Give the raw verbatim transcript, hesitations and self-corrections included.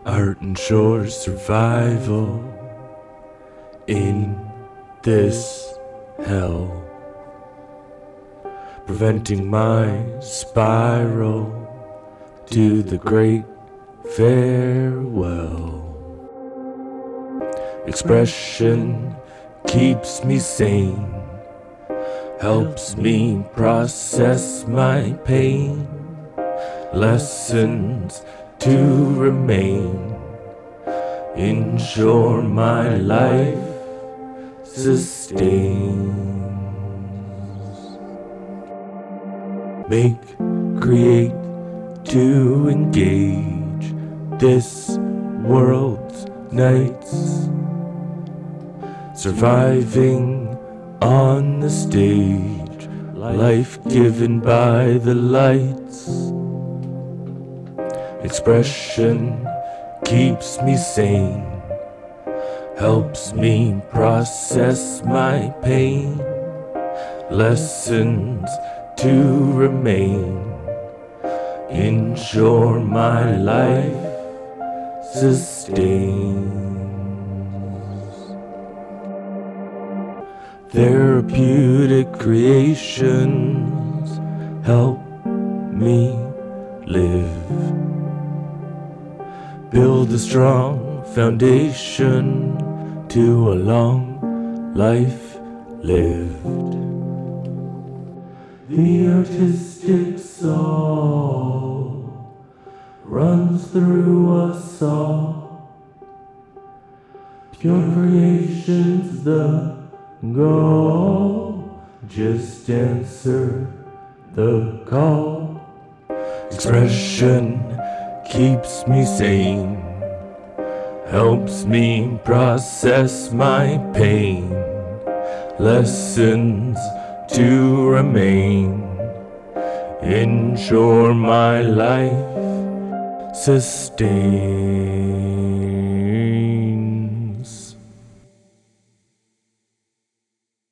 Art ensures survival in this hell, preventing my spiral to the great farewell. Expression keeps me sane, helps me process my pain, lessons to remain, ensure my life sustains. Make, create, to engage this world's nights, surviving on the stage, life given by the lights. Expression keeps me sane, helps me process my pain, lessons to remain, ensure my life sustains. Therapeutic creations help me live, build a strong foundation to a long life lived. The artistic soul runs through us all. Pure creation's the goal. Just answer the call. Expression keeps me sane, helps me process my pain, lessons to remain, ensure my life sustains.